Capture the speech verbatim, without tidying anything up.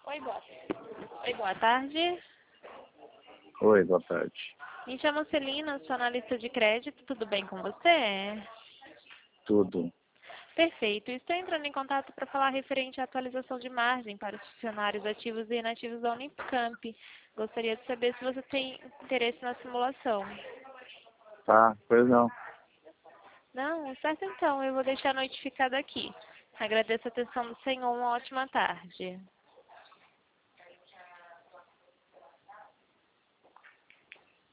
Oi, boa, Oi, boa tarde. Oi, boa tarde. Me chamo Celina, sou analista de crédito. Tudo bem com você? Tudo. Perfeito. Estou entrando em contato para falar referente à atualização de margem para os funcionários ativos e inativos da Unicamp. Gostaria de saber se você tem interesse na simulação. Tá, pois não. Não? Certo então, eu vou deixar notificado aqui. Agradeço a atenção do senhor, uma ótima tarde.